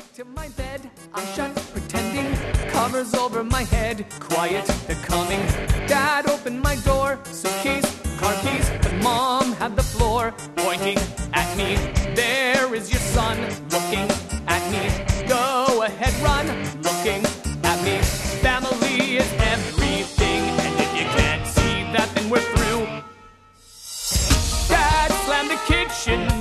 to my bed, I shut, pretending covers over my head. Quiet, they're coming. Dad opened my door, suitcase, car keys, but Mom had the floor, pointing at me. There is your son, looking at me. Go ahead, run, looking at me. Family is everything, and if you can't see that, then we're through. Dad slammed the kitchen